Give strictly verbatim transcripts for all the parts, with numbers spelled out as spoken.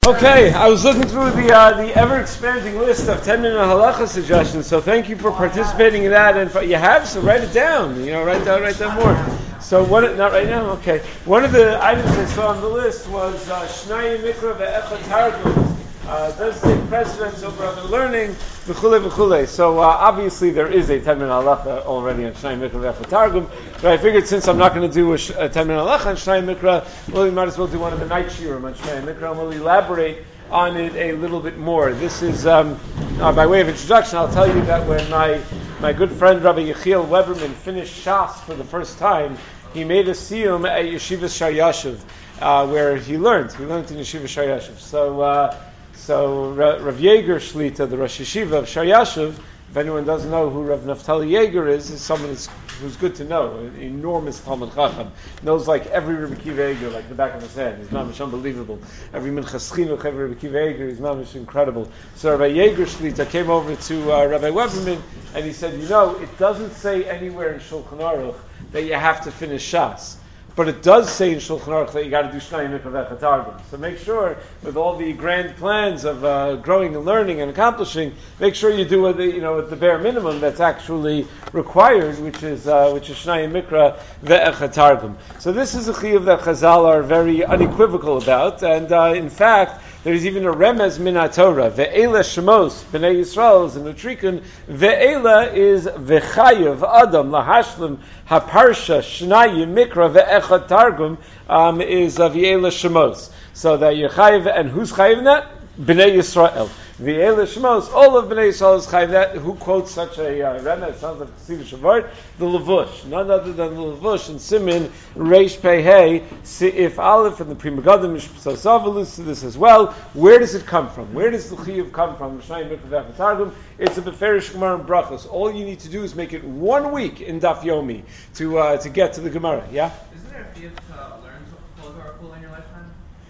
Okay, I was looking through the uh, the ever-expanding list of ten-minute halacha suggestions, so thank you for participating in that. And for, you have, so write it down. You know, write down, write down more. So what? Not right now. Okay. One of the items I saw on the list was uh, Shnai Mikra ve'Echad Targum. Uh, does take precedence over other learning, v'chule v'chule. So uh, obviously there is a ten-minute halacha already on Shnai Mikra ve'Echad Targum, but I figured since I'm not going to do a, sh- a ten-minute halacha on Shnai Mikra, well, we might as well do one of the night shiurim on Shnai Mikra, and we'll elaborate on it a little bit more. This is, um, uh, by way of introduction, I'll tell you that when my, my good friend Rabbi Yechiel Weberman finished Shas for the first time, he made a siyum at Yeshiva Shar Yashiv, uh, where he learned. He learned in Yeshiva Shar Yashiv. So, uh, So Rav Yeager Shlita, the Rosh Yeshiva of Shar Yashiv, if anyone doesn't know who Rav Naftali Yeager is, is someone who's, who's good to know, an enormous Talmud Chacham, knows like every Rabbi Akiva Yeager, like the back of his head. He's mamish unbelievable. Every Minchas Chinuch, every Rabbi Akiva Yeager, he's mamish incredible. So Rabbi Yeager Shlita came over to uh, Rabbi Weberman, and he said, you know, it doesn't say anywhere in Shulchan Aruch that you have to finish Shas. But it does say in Shulchan Aruch that you got to do Shnai Mikra ve'Echad Targum. So make sure, with all the grand plans of uh, growing and learning and accomplishing, make sure you do what the, you know, at the bare minimum that's actually required, which is uh, which is Shnai Mikra ve'Echad Targum. So this is a chiyuv that Chazal are very unequivocal about, and uh, in fact, there's even a remez min Torah. Ve'ela shemos b'nei Yisrael is in the Trikun. Ve'ela is v'chayev adam lahashlim haparsha shnai mikra ve'echad targum um, is uh, ve'ela shemos. So that you're chayev, and who's chayev in that? B'nei Yisrael. Ve'ela shemos, all of B'nei Yisrael is chayev. That who quotes such a uh, remez? Sounds like a Chassidish word. The Levush, none other than the Levush and Simin Reish Pei Hey If Aleph and the Pri Megadim Mishpasav alludes to this as well. Where does it come from? Where does the chiyuv come from? Shnai Mikra ve'Echad Targum. It's a Beferish Gemara and Brachos. All you need to do is make it one week in Daf Yomi to uh, to get to the Gemara. Yeah. Isn't there a chiyuv to learn Torah Kula in your lifetime?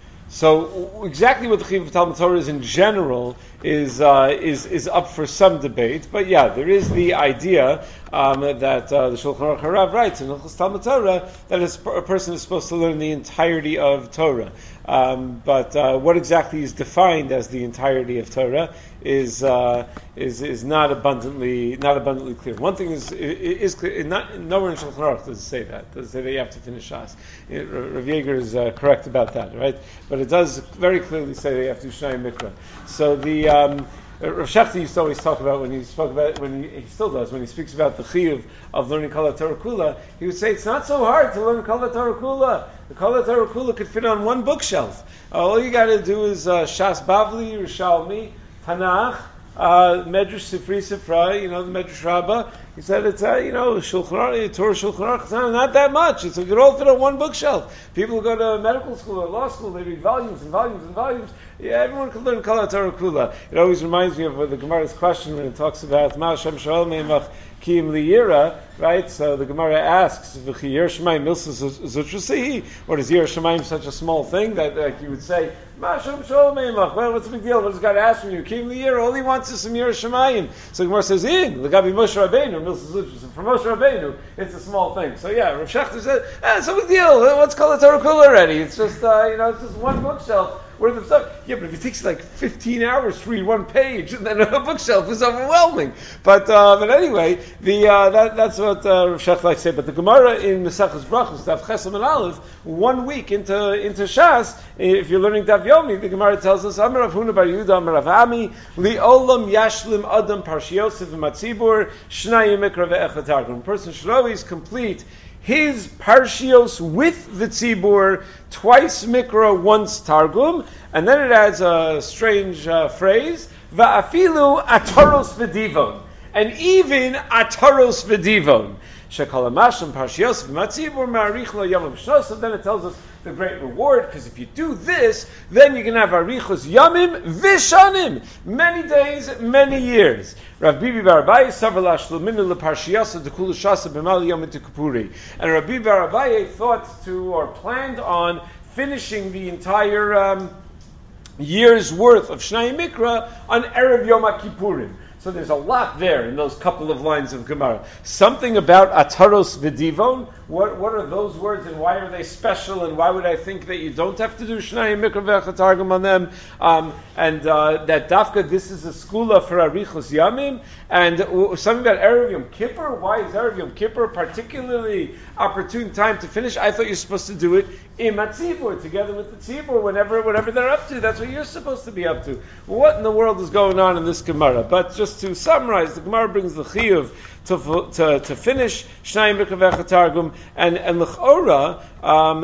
So exactly what the chiyuv of Talmud Torah is in general is uh, is is up for some debate, but yeah, there is the idea um, that uh, the Shulchan Aruch Harav writes in Hilchos Talmud Torah that a person is supposed to learn the entirety of Torah. Um, but uh, what exactly is defined as the entirety of Torah is uh, is is not abundantly not abundantly clear. One thing is is clear. Not, nowhere in Shulchan Aruch does it say that. Does it say that you have to finish Shas? Rav Yeager is uh, correct about that, right? But it does very clearly say that you have to do Shnai Mikra. So the um, Rav Shechty used to always talk about when he spoke about when he, he still does when he speaks about the chiyuv of learning Kol Torah Kula. He would say it's not so hard to learn Kol Torah Kula. The Kol Torah Kula could fit on one bookshelf. Uh, all you got to do is uh, Shas Bavli, Yerushalmi, Tanakh, uh, Medrash Sifri Sifra, you know, the Medrash Rabbah. He said it's, uh, you know, Shulchan Aruch, Torah Shulchan Aruch, it's not, not that much. It's a good all fit on one bookshelf. People who go to medical school or law school, they read volumes and volumes and volumes. Yeah, everyone can learn Kol Torah Kula. It always reminds me of uh, the Gemara's question when it talks about Ma Hashem Shalom Meimach Kiyim Liyira, right? So the Gemara asks, V'chi Yer Shemaim Milsa Zutrasihi, or is Yer Shemaim such a small thing that like, you would say, Ma Hashem Shalom Meimach, well, what's the big deal? What does God ask from you? Kiyim Liyira, all he wants is some Yer Shemaim. So the Gemara says, In, L'gabi Moshe Rabbeinu, Milsa Zutrasihi. For Moshe Rabbeinu, it's a small thing. So yeah, Rav Shechter said, ah, it's no big deal. What's Kol Torah Kula already? It's just, uh, you know, it's just one bookshelf worth of stuff. Yeah, but if it takes like fifteen hours to read one page, then a bookshelf is overwhelming. But uh, but anyway, the uh, that, that's what uh, Rav Shechter likes to say. But the Gemara in Maseches Brachos, Daf Chesam and Aleph, one week into into Shas, if you're learning Daf Yomi, the Gemara tells us, Amar Rav Huna bar Yehuda, Amar Rav Ami, Li'olam Yashlim Adam Parshiyosef Matzibur Shnai Mikra ve'Echad Targum. A person should always complete his parshios with the tzibur, twice mikra, once targum, and then it adds a strange uh, phrase, va'afilu ataros v'divon, and even ataros v'divon. Shekal hamashlim parshios v'matzibur ma'arich lo yamim shnos. Then it tells us the great reward, because if you do this, then you can have arichos yamim vishanim, many days, many years. Rav Bibi bar Abaye savar lashlaminu leparshiyasa dekulu shasa b'mal yom tekupuri, and Rav Bibi bar Abaye thought to or planned on finishing the entire um, year's worth of Shnai Mikra on erev Yom Kippurim. So there's a lot there in those couple of lines of Gemara. Something about Ataros V'Divon, What what are those words and why are they special? And why would I think that you don't have to do Shnayim Mikra Ve'echad Targum on them? Um, and uh, that Dafka, this is a skula for Arichos Yamim. And uh, something about Erev Yom Kippur. Why is Erev Yom Kippur particularly opportune time to finish? I thought you're supposed to do it in Matzibur, together with the Tzibur, whenever whatever they're up to. That's what you're supposed to be up to. What in the world is going on in this Gemara? But just to summarize, the Gemara brings the Chiyuv to to, to finish Shnayim Mikra Ve'echad Targum, and and L'chora, um,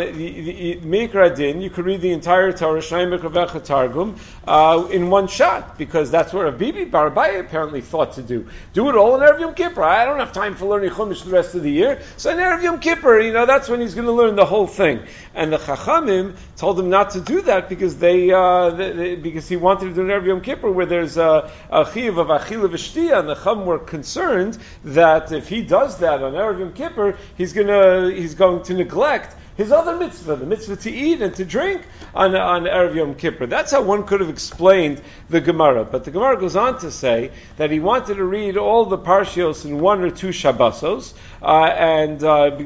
Mikra Din, you could read the entire Torah Shnayim Mikra Ve'echad Targum uh, in one shot, because that's what Rabbi Bar Abaye apparently thought to do. Do it all in Erev Yom Kippur. I don't have time for learning Chumash the rest of the year, so in Erev Yom Kippur, you know, that's when he's going to learn the whole thing. And the Chachamim told him not to do that because they, uh, they, they because he wanted to do an Erev Yom Kippur where there's a, a chiyuv of achila v'shtiya, and the Chacham were concerned that if he does that on Erev Yom Kippur, he's gonna he's going to neglect his other mitzvah, the mitzvah to eat and to drink on, on Erev Yom Kippur. That's how one could have explained the Gemara. But the Gemara goes on to say that he wanted to read all the parshios in one or two Shabbosos, uh, and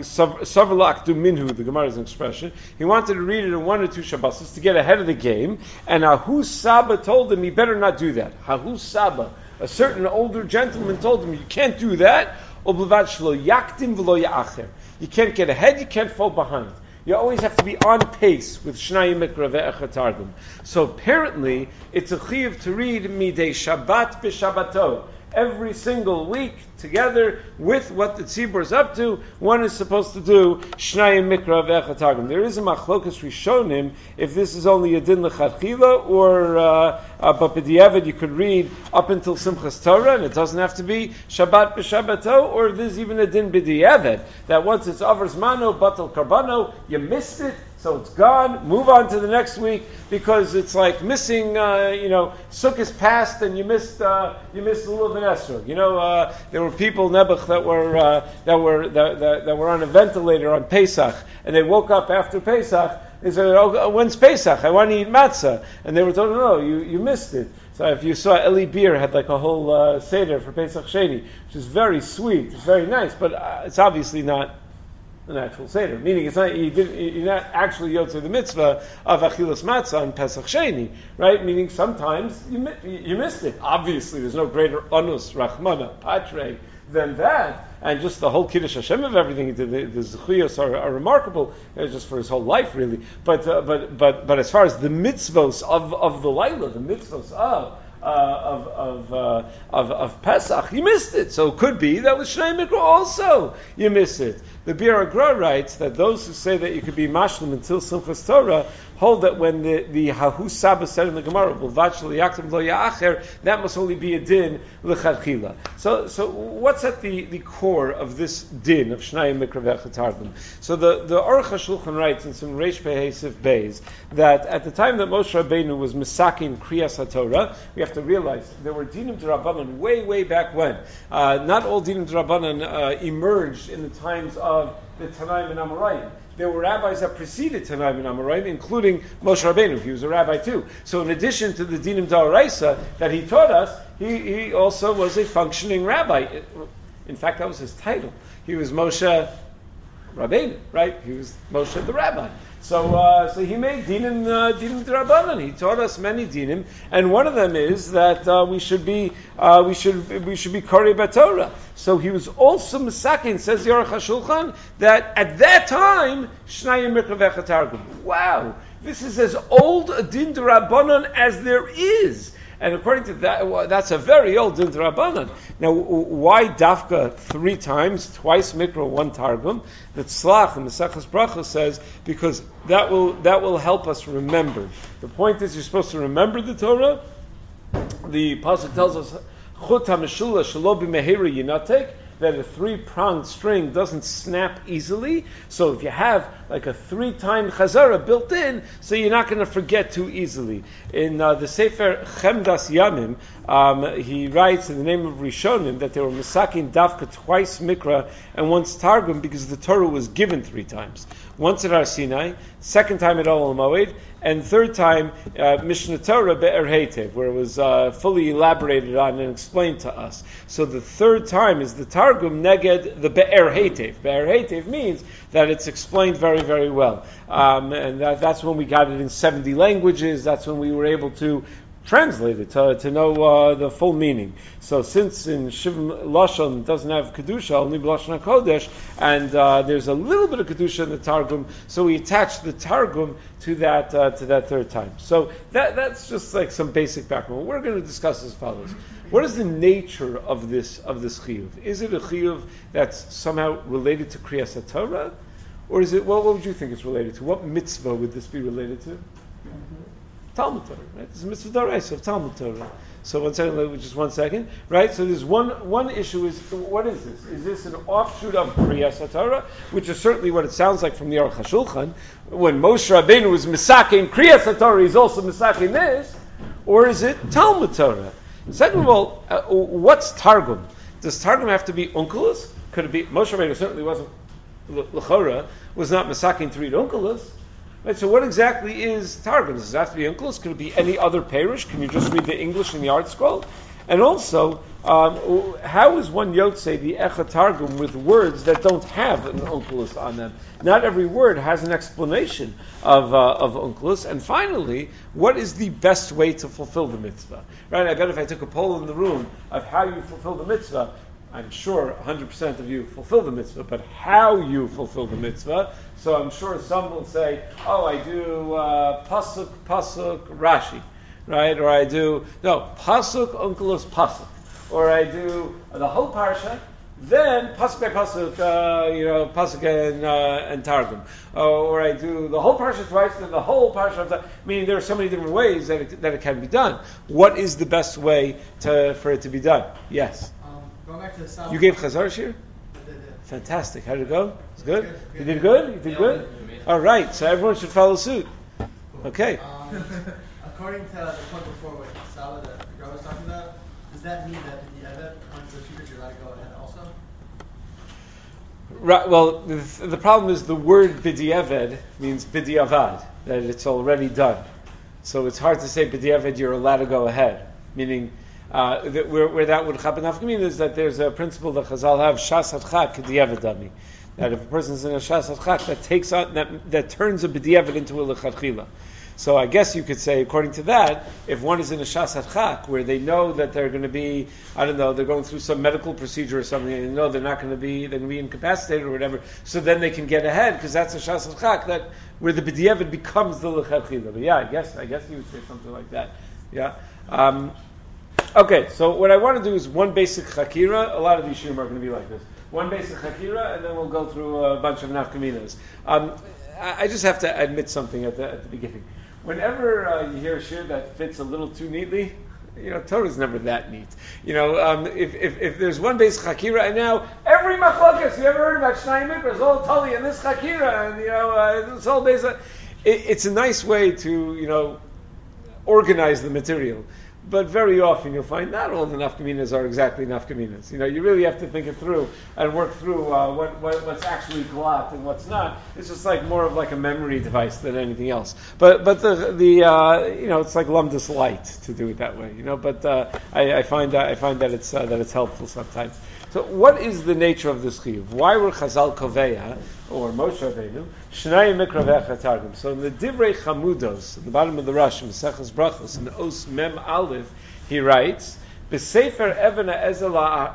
Savar L'Akdu Minhu, the Gemara's expression, he wanted to read it in one or two Shabbosos to get ahead of the game, and Ahu Saba told him he better not do that. Ahu Saba, a certain older gentleman told him, you can't do that, Oblevat Shlo Yaktim V'lo Ya'acher. You can't get ahead, you can't fall behind. You always have to be on pace with Shnayim Mikra Ve'echad Targum. So apparently, it's a chiyuv to read Midei Shabbat B'Shabbato. Every single week, together with what the tzibur is up to, one is supposed to do Shnayim Mikra Ve'echad Targum. There is a machlokas rishonim if this is only a din l'chadchila, or uh, uh, but b'diavad you could read up until Simchas Torah, and it doesn't have to be Shabbat b'Shabbato, or there's even a din b'diavad that once it's avers mano batal karbano, you missed it, so it's gone. Move on to the next week, because it's like missing, uh, you know, Sukkot passed and you missed, uh, you missed Lulav and Esrog. You know, uh, there were people Nebuch that were uh, that were that, that, that were on a ventilator on Pesach, and they woke up after Pesach. They said, "Oh, when's Pesach? I want to eat matzah," and they were told, "No, you you missed it." So if you saw Eli Beer had like a whole uh, seder for Pesach Sheni, which is very sweet, it's very nice, but uh, it's obviously not an actual seder, meaning it's not, you didn't, you're not actually yotze the mitzvah of achilas matzah on Pesach Sheni, right? Meaning sometimes you you missed it. Obviously, there's no greater onus rachmana patre than that, and just the whole kiddush Hashem of everything he did. The, the zechuyos are, are remarkable, uh, just for his whole life, really. But uh, but but but as far as the mitzvos of of the Laila, the mitzvos of Uh, of of, uh, of of Pesach, you missed it. So it could be that with Shnei Mikra also you miss it. The Bir Agra writes that those who say that you could be mashlim until Simchas Torah hold that when the the Hahu Saba said in the Gemara, that must only be a din l'chadchila. So so what's at the, the core of this din of Shnei Mikra Ve'echad Targum? So the the Aruch HaShulchan writes in some Reish Pehesif Beis that at the time that Moshe Rabbeinu was misakin Kriyas HaTorah, we have to realize there were dinim d'Rabbanan way, way back when. Uh, not all dinim d'Rabbanan uh, emerged in the times of the Tanaim and Amoraim. There were rabbis that preceded Tanaim and Amoraim, including Moshe Rabbeinu. He was a rabbi too. So in addition to the dinim d'Oraisa that he taught us, he, he also was a functioning rabbi. In fact, that was his title. He was Moshe Rabbeinu, right? He was Moshe the rabbi. So, uh, so he made dinim uh, dinim d'Rabbanan. He taught us many dinim, and one of them is that uh, we should be uh, we should we should be korei b'Torah. So he was also misakin, says the Aruch HaShulchan, that at that time Shnayim Mikra Ve'echad Targum. Wow, this is as old a din d'Rabbanan as there is. And according to that, well, that's a very old din d'Rabbanan. Now, why dafka three times, twice mikra, one targum? The Tzlach in the Maseches Brachos says because that will that will help us remember. The point is, you're supposed to remember the Torah. The pasuk tells us chut hameshula shelo b'mehira yinatek, that a three-pronged string doesn't snap easily. So if you have like a three-time chazara built in, so you're not going to forget too easily. In uh, the Sefer Chemdas Yamim, um, he writes in the name of Rishonim that they were misakin dafka twice mikra and once targum because the Torah was given three times. once at Har Sinai, second time at Olam Moed, and third time uh, Mishnah Torah Be'er Heitev, where it was uh, fully elaborated on and explained to us. So the third time is the Targum Neged the Be'er Heitev. Be'er Heitev means that it's explained very, very well. Um, and that, that's when we got it in seventy languages. That's when we were able to translate it, to, to know uh, the full meaning. So since in Shivim Lashon doesn't have Kedusha, only Lashon HaKodesh, and uh, there's a little bit of Kedusha in the Targum, so we attach the Targum to that uh, to that third time. So that that's just like some basic background. We're going to discuss as follows. What is the nature of this of this chiyuv? Is it a chiyuv that's somehow related to Kriyas HaTorah? Or is it, well, what would you think it's related to? What mitzvah would this be related to? Mm-hmm. Talmud Torah, right? This is mitzvah d'oraisa of Talmud Torah. So one second, just one second, right? So there's one one issue is, what is this? Is this an offshoot of Kriyas HaTorah, which is certainly what it sounds like from the Aruch HaShulchan, when Moshe Rabbeinu was misaking Kriyas HaTorah, he's also misaking this, or is it Talmud Torah? Second of all, uh, what's Targum? Does Targum have to be Onkelos? Could it be, Moshe Rabbeinu certainly wasn't, L'chora, was not misaking to read Onkelos. Right, so what exactly is Targum? Does it have to be Onkelos? Could it be any other parish? Can you just read the English in the art scroll? And also, um, how is one Yotze the Echad Targum with words that don't have an Onkelos on them? Not every word has an explanation of uh, of Onkelos. And finally, what is the best way to fulfill the mitzvah? Right? I bet if I took a poll in the room of how you fulfill the mitzvah, I'm sure one hundred percent of you fulfill the mitzvah, but how you fulfill the mitzvah. So I'm sure some will say, oh, I do uh, pasuk, pasuk, Rashi, right? Or I do, no, pasuk, onkelos, pasuk. Or I do the whole parsha, then pasuk by pasuk, uh, you know, pasuk and, uh, and targum. Uh, or I do the whole parsha twice, then the whole parsha of that. Meaning there are so many different ways that it, that it can be done. What is the best way to, for it to be done? Yes? Um, going back to the South. You gave Chazar Shir? Fantastic. How did it go? It's good? good, good. You did good? You did good? All right. So everyone should follow suit. Okay. Um, according to the point before what Sala, the girl was talking about, does that mean that the Eved, once the teachers are allowed to go ahead also? Right. Well, the, the problem is the word b'di'eved means b'di'avad, that it's already done. So it's hard to say b'di'eved you're allowed to go ahead, meaning Uh, that where, where that would happen nafkamin is that there's a principle that Chazal have shas hadchak k'di'evedami, that if a person's in a shas hadchak that takes on that that turns a b'di'eved into a lechatchila. So I guess you could say, according to that, if one is in a shas hadchak where they know that they're going to be, I don't know, they're going through some medical procedure or something, and they know they're not going to be, they're going to be incapacitated or whatever, so then they can get ahead because that's a shas hadchak that where the b'di'eved becomes the lechatchila. But yeah, I guess I guess you would say something like that. Yeah. Um, Okay, so what I want to do is one basic chakira. A lot of these shiurim are going to be like this. One basic chakira, and then we'll go through a bunch of nafkaminas. Um, I, I just have to admit something at the, at the beginning. Whenever uh, you hear a shiur that fits a little too neatly, you know, Torah is never that neat. You know, um, if, if if there's one basic chakira, and now every machlokas, you ever heard about Shnai Mikra, all totally in this chakira, and you know, uh, it's all based on, it, it's a nice way to, you know, organize the material. But very often you'll find not all the nafkaminas are exactly nafkaminas. You know, you really have to think it through and work through uh, what, what what's actually glot and what's not. It's just like more of like a memory device than anything else. But but the the uh, you know, it's like lumdus light to do it that way. You know, but uh, I, I find that I find that it's uh, that it's helpful sometimes. So what is the nature of this chiyuv? Why were Chazal Koveya, or Moshe Rabbeinu, Shnai Mikra ve'echad targum? So in the Divrei Chamudos, at the bottom of the Rashi, Maseches Brachos, in the Os Mem Aleph, he writes, B'sefer Even Ha'ezer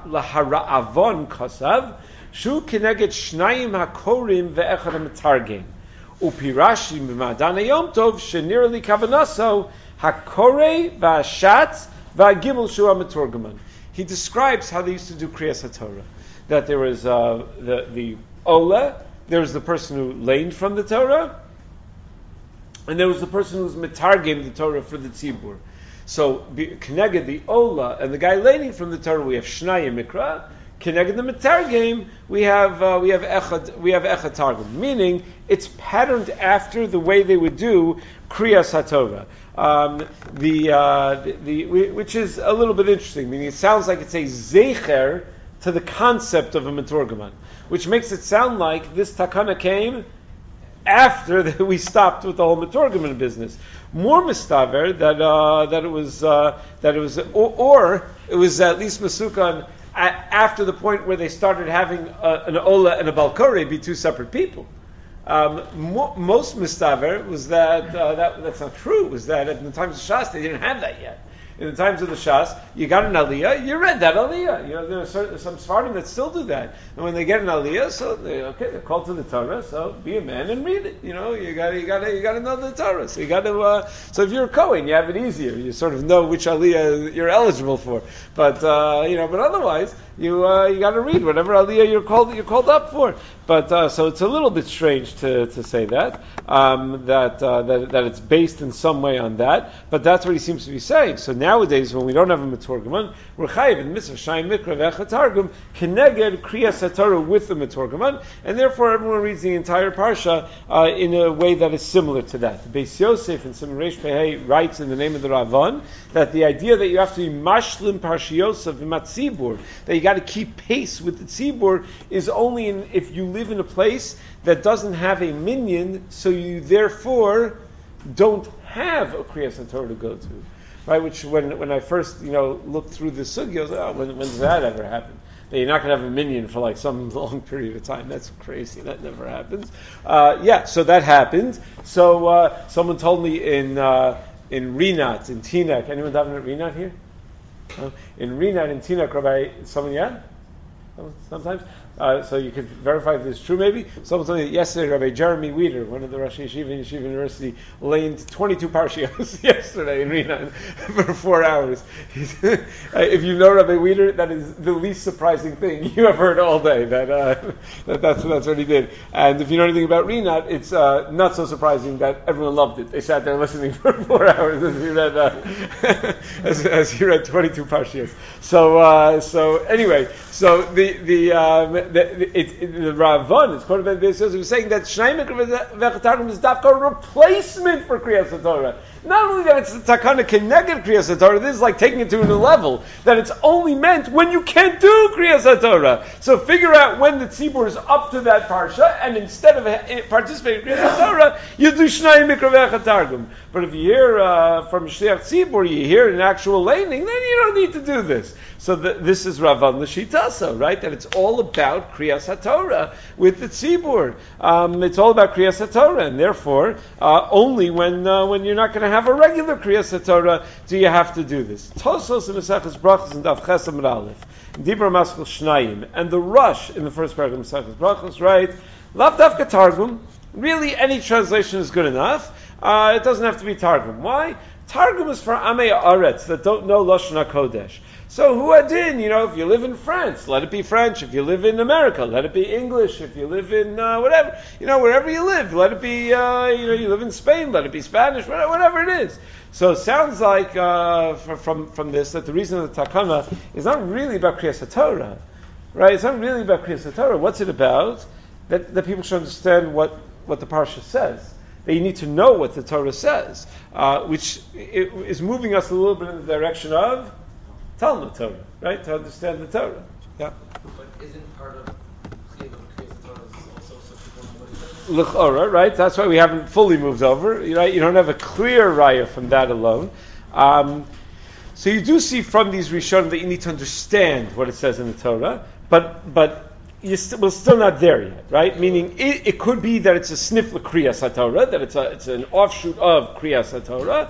Lahara'avon Kosav, Shu Kineged Shnayim HaKorim ve'echad HaMetargim, Upirashi B'Madan HaYom Tov, Shenir Li Kavanaso, HaKorei V'Ashat V'Agimel Shu HaMeturgaman. He describes how they used to do Kriyas HaTorah. That there was uh, the, the Ola, there was the person who learned from the Torah, and there was the person who was metargim the Torah for the Tzibur. So, Keneged the Ola, and the guy learning from the Torah, we have Shnai Mikra. Keneged the metargim, we have uh, we have Echad we have Echad Targum. Meaning, it's patterned after the way they would do Kriyas HaTorah. Um, the, uh, the, the which is a little bit interesting. Meaning, it sounds like it's a zecher to the concept of a meturgaman, which makes it sound like this takana came after that we stopped with the whole Meturgaman business. More mistaver that uh, that it was uh, that it was, or, or it was at least Masukan after the point where they started having a, an Ola and a Balkore be two separate people. Um, mo- most mistaver was that, uh, that that's not true. Was that in the times of Shas they didn't have that yet. In the times of the Shas, you got an Aliyah, you read that Aliyah. You know, there are certain, some Sfardim that still do that. And when they get an Aliyah, so they, okay, they're called to the Torah, so be a man and read it. You know, you got you got you got to know the Torah. So you got to. Uh, so if you're a Kohen, you have it easier. You sort of know which Aliyah you're eligible for. But uh, you know, but otherwise, you uh, you got to read whatever Aliyah you're called you're called up for. But uh, so it's a little bit strange to, to say that um, that, uh, that that it's based in some way on that. But that's what he seems to be saying. So nowadays, when we don't have a Meturgaman, we're chayiv in mitzvah shayim mikra ve'echa targum keneged kriyas haTorah with the Meturgaman, and therefore everyone reads the entire parsha uh, in a way that is similar to that. Beis Yosef in Simon Reish Pehei writes in the name of the Ravan that the idea that you have to be mashlim parshiyosef v'matzibur, that you got to keep pace with the tzibur, is only in, if you live in a place that doesn't have a minyan, so you therefore don't have a kriyas haTorah to go to. Right, which when when I first you know looked through the sugya, I was like, oh, when, when does that ever happen? That you're not going to have a minyan for like some long period of time. That's crazy. That never happens. Uh, yeah, so that happened. So uh, someone told me in uh, in Rinat in Teaneck. Anyone davening at Rinat here? Uh, in Rinat in Teaneck, Rabbi, someone yeah? Sometimes. Uh, so you could verify if this is true, maybe. Someone told me that yesterday, Rabbi Jeremy Weeder, one of the Rosh Yeshiva in Yeshiva University, lay into twenty-two parshios yesterday in Rina for four hours. If you know Rabbi Weeder, that is the least surprising thing you have heard all day. That, uh, that that's, that's what he did. And if you know anything about Rina, it's uh, not so surprising that everyone loved it. They sat there listening for four hours as he read uh, as, as he read twenty-two parshios. So uh, so anyway, so the the um, The, it, it, the Ravan, it's quoted by the Beis Yosef, was saying that Shnei Mikra ve'echa targum is dafka a replacement for Kriyas haTorah. Not only that it's the takana keneged Kriyas haTorah, this is like taking it to a new level, that it's only meant when you can't do Kriyas haTorah. So figure out when the tzibur is up to that parsha, and instead of participating in Kriyas haTorah, you do Shnei Mikra ve'echa targum. But if you hear uh, from Shliach Tzibur, you hear an actual laning, then you don't need to do this. So the, this is Ravan L'Shitasa, right? That it's all about Kriyas haTorah with the Tzibur. Um, it's all about Kriyas haTorah, and therefore, uh, only when uh, when you're not going to have a regular Kriyas haTorah do you have to do this. Tosos and Maseches Brachos and Daf Ches Amud Aleph, Dibra Maskul Shnayim, and the Rush in the first paragraph of Maseches Brachos, right? Lav Dafka Targum. Really, any translation is good enough. Uh, it doesn't have to be Targum. Why? Targum is for Amei Aretz that don't know Lashon HaKodesh. So Huadin, you know, if you live in France, let it be French. If you live in America, let it be English. If you live in uh, whatever, you know, wherever you live, let it be, uh, you know, you live in Spain, let it be Spanish, whatever, whatever it is. So it sounds like uh, from from this that the reason of the Takana is not really about Kriyas haTorah, right? It's not really about Kriyas haTorah. What's it about? That that people should understand what, what the parsha says. That you need to know what the Torah says, uh, which is moving us a little bit in the direction of Talmud Torah, right? To understand the Torah. Yeah. But isn't part of Chiyuv of Kriyas Torah also such a L'chora, right? That's why we haven't fully moved over. Right? You don't have a clear raya from that alone. Um, so you do see from these Rishonim that you need to understand what it says in the Torah, but but. You're st- we're still not there yet, right? Meaning, it, it could be that it's a snifla Kriyas haTorah, that it's a, it's an offshoot of Kriyas haTorah,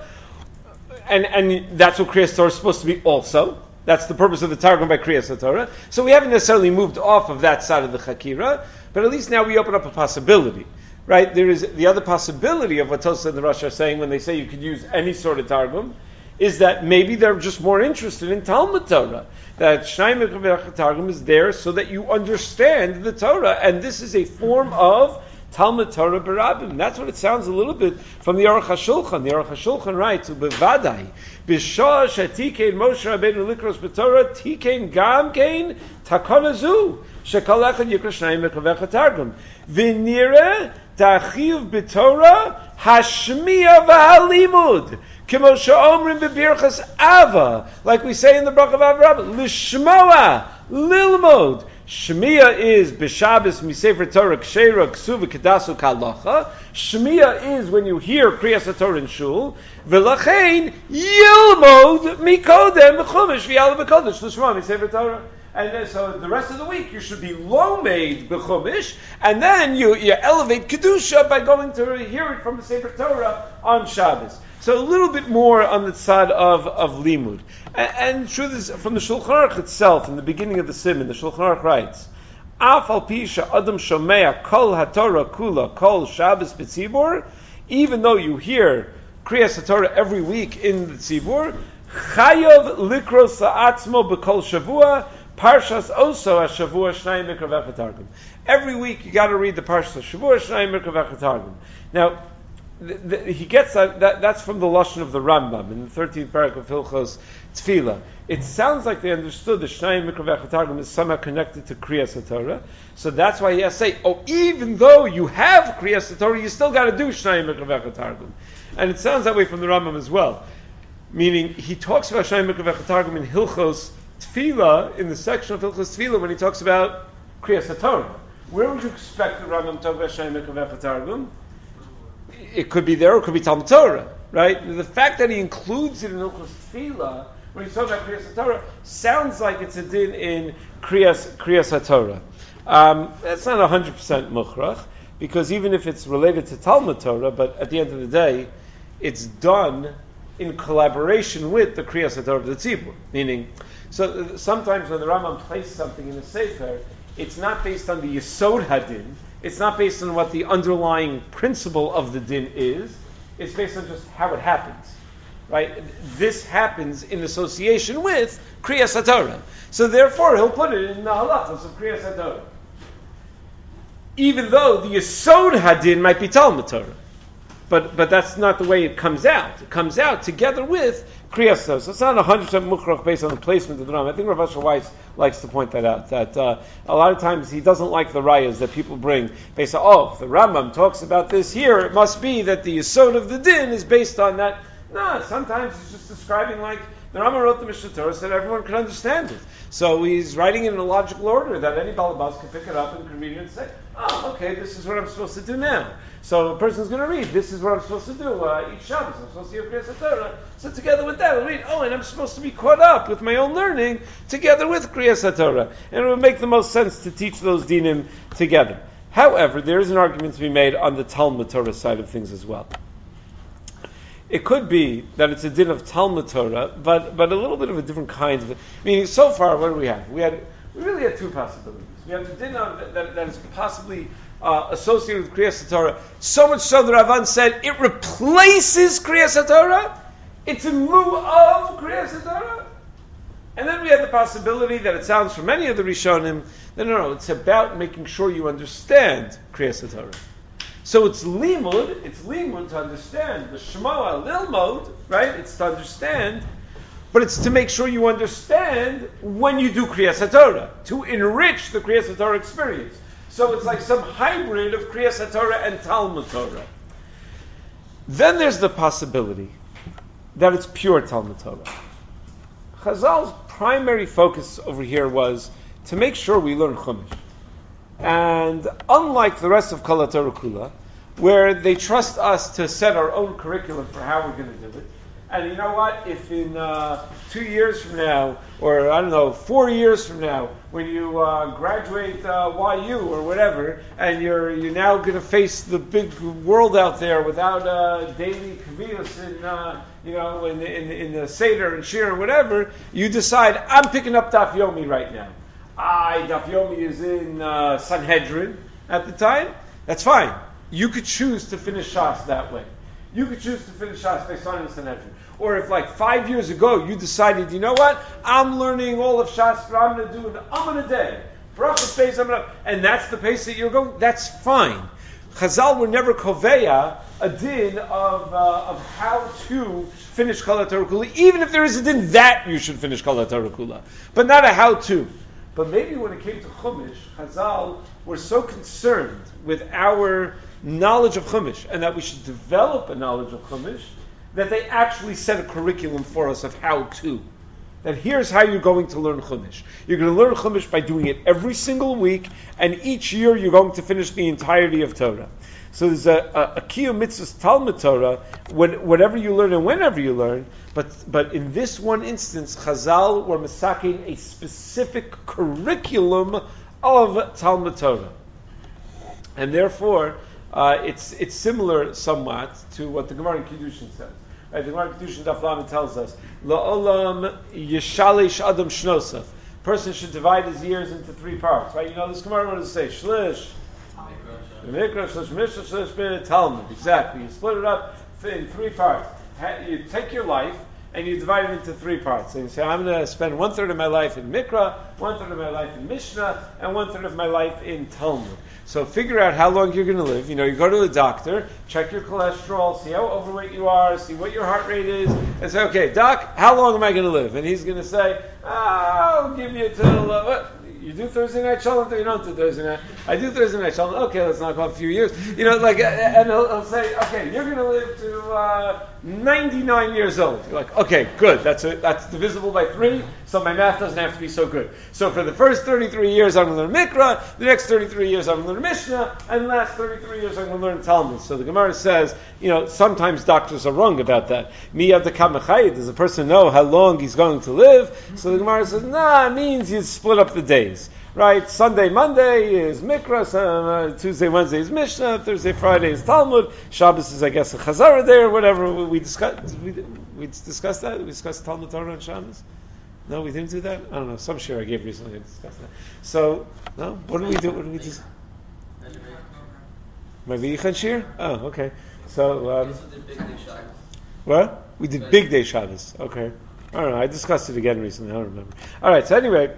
and and that's what Kriyas Torah is supposed to be also. That's the purpose of the Targum by Kriyas haTorah. So we haven't necessarily moved off of that side of the Chakira, but at least now we open up a possibility, right? There is the other possibility of what Tosafot and the Rosh are saying when they say you could use any sort of Targum, is that maybe they're just more interested in Talmud Torah. That Shnei Mikra ve'echa targum is there so that you understand the Torah, and this is a form of Talmud Torah Barabim. That's what it sounds a little bit from the Aruch HaShulchan. The Aruch HaShulchan writes, "Bevadai b'shah shetikein Moshe Rabbeinu likros b'Torah tikein gam kein takana zu shekol echad yikra Shnei Mikra ve'echa targum v'nireh Ta'chiv b'Torah hashmiya v'halimud. Kimo she'omrim b'birchas Ava, like we say in the Bracha of Avraham, lishmoa, lilmod. Shmiya is b'Shabbos misefer Torah k'sheira k'suva k'dasu k'alacha. Shmiya is when you hear Kriyas HaTorah in shul. V'lachein yilmod mikodem b'chumash v'yala b'kodesh l'shmoa misefer Torah. And then, so the rest of the week you should be lomed b'chumash, and then you, you elevate kedusha by going to hear it from the Sefer Torah on Shabbos. So a little bit more on the side of, of limud. And, and truth is, from the Shulchan Aruch itself, in the beginning of the Siman, the Shulchan Aruch writes, Af al pi she'adam shomea kol haTorah kula kol Shabbos b'tzibur, even though you hear Kriyas HaTorah every week in the tzibur, chayav likros la'atzmo b'kol shavua, Parshas also a Shavua Shnayim Mikra V'Chatargum. Every week you got to read the Parshas Shavua Shnayim Mikra V'Chatargum. Now, the, the, he gets that, that. That's from the lashon of the Rambam in the thirteenth parak of Hilchos Tefillah. It sounds like they understood the Shnayim Mikra V'Chatargum is somehow connected to Kriyas HaTorah. So that's why he has to say, oh, even though you have Kriyas HaTorah, you still got to do Shnayim Mikra V'Chatargum. And it sounds that way from the Rambam as well. Meaning, he talks about Shnayim Mikra V'Chatargum in Hilchos Tefillah, in the section of Hilchos Tefillah, when he talks about Kriyas HaTorah. Where would you expect the Rambam to talk about Shnayim Mikra V'Chatargum? It could be there, or it could be Talmud Torah, right? The fact that he includes it in Hilchos Tefillah, when he's talking about Kriyas HaTorah, sounds like it's a din in Kriyas, Kriyas HaTorah. Um, that's not one hundred percent mukhrach, because even if it's related to Talmud Torah, but at the end of the day, it's done in collaboration with the Kriyas HaTorah of the Tzibur, meaning, so sometimes when the Rambam places something in a Sefer, it's not based on the Yesod Hadin, it's not based on what the underlying principle of the din is, it's based on just how it happens. Right? This happens in association with Kriyas HaTorah. So therefore he'll put it in the halachos of Kriyas HaTorah. Even though the Yesod Hadin might be Talmud Torah. But but that's not the way it comes out. It comes out together with Kriyas HaTorah. So it's not one hundred percent mukhrach based on the placement of the Rambam. I think Rav Asher Weiss likes to point that out. That uh, a lot of times he doesn't like the rayas that people bring. They say, oh, if the Rambam talks about this here, it must be that the Yesod of the din is based on that. No, sometimes he's just describing like the Rambam wrote the Mishnah Torah so that everyone could understand it. So he's writing it in a logical order that any balabas can pick it up and can read it and say, oh, okay, this is what I'm supposed to do now. So a person's going to read, this is what I'm supposed to do uh, each Shabbos. I'm supposed to hear Kriyas HaTorah. So together with that, I'll read, oh, and I'm supposed to be caught up with my own learning together with Kriyas HaTorah. And it would make the most sense to teach those dinim together. However, there is an argument to be made on the Talmud Torah side of things as well. It could be that it's a din of Talmud Torah, but but a little bit of a different kind of. Meaning, so far, what do we have? We had we really had two possibilities. We have the din of, that, that, that is possibly uh, associated with Kriyas HaTorah. So much so that Ravan said it replaces Kriyas HaTorah. It's in lieu of Kriyas HaTorah. And then we had the possibility that it sounds from many of the Rishonim that no, no, it's about making sure you understand Kriyas HaTorah. So it's limud, it's limud to understand. The Shema lilmod, right? It's to understand, but it's to make sure you understand when you do Kriyas HaTorah, to enrich the Kriyas HaTorah experience. So it's like some hybrid of Kriyas HaTorah and Talmud Torah. Then there's the possibility that it's pure Talmud Torah. Chazal's primary focus over here was to make sure we learn Chumash. And unlike the rest of Kol HaTorah Kula, where they trust us to set our own curriculum for how we're going to do it, and you know what, if in uh, two years from now, or I don't know, four years from now, when you uh, graduate uh, Y U or whatever, and you're you're now going to face the big world out there without uh, daily kaviyos in uh, you know in, in in the Seder and Shir or whatever, you decide I'm picking up Daf Yomi right now. I, Daf Yomi is in uh, Sanhedrin at the time. That's fine. You could choose to finish Shas that way. You could choose to finish Shas based on Sanhedrin. Or if like five years ago you decided, you know what, I'm learning all of Shas, but I'm going to do an Am a day. Brachas pace, and that's the pace that you're going, that's fine. Chazal were never koveya a din of uh, of how to finish Kol HaTorah Kula, even if there is a din that you should finish Kol HaTorah Kula, but not a how to. But maybe when it came to Chumash, Chazal were so concerned with our knowledge of Chumash, and that we should develop a knowledge of Chumash, that they actually set a curriculum for us of how to. That here's how you're going to learn Chumash. You're going to learn Chumash by doing it every single week, and each year you're going to finish the entirety of Torah. So there's a, a, a kiyum mitzvah Talmud Torah, when, whatever you learn and whenever you learn, but but in this one instance, Chazal were masaking a specific curriculum of Talmud Torah. And therefore, uh, it's it's similar somewhat to what the Gemara in Kiddushin says. Right, the Gemara in Kiddushin Daf Lamed tells us, La'olam yeshalish adam shnosa. Person should divide his years into three parts. Right? You know this Gemara, what does it say? Shlish. Mikra, Shlish Mishnah, Shlish B'nei Talmud. Exactly. You split it up in three parts. You take your life and you divide it into three parts. And you say, I'm going to spend one third of my life in Mikra, one third of my life in Mishnah, and one third of my life in Talmud. So figure out how long you're going to live. You know, you go to the doctor, check your cholesterol, see how overweight you are, see what your heart rate is, and say, okay, doc, how long am I going to live? And he's going to say, ah, I'll give you till, uh, what? You do Thursday night shalom, you don't do Thursday night. I do Thursday night shalom. Okay, let's knock off a few years. You know, like, and he'll, he'll say, okay, you're going to live to uh, ninety-nine years old. You're like, okay, good. That's a, that's divisible by three, so my math doesn't have to be so good. So for the first thirty-three years, I'm going to learn Mikra. The next thirty-three years, I'm going to learn Mishnah, and the last thirty-three years, I'm going to learn Talmud. So the Gemara says, you know, sometimes doctors are wrong about that. Miyav the Kamachayit, does the person know how long he's going to live? So the Gemara says, nah, it means you split up the days. Right, Sunday, Monday is Mikra, uh, Tuesday, Wednesday is Mishnah, Thursday, Friday is Talmud, Shabbos is, I guess, a Chazara day or whatever. We, we discussed. We, we discussed that. We discussed Talmud Torah on Shabbos. No, we didn't do that. I don't know. Some share I gave recently. I discussed that. So, no. What did we do? What did we do? My V'yichan shir? Oh, okay. So, um, what? We did Big Day Shabbos. Okay. I don't know. I discussed it again recently. I don't remember. All right. So anyway.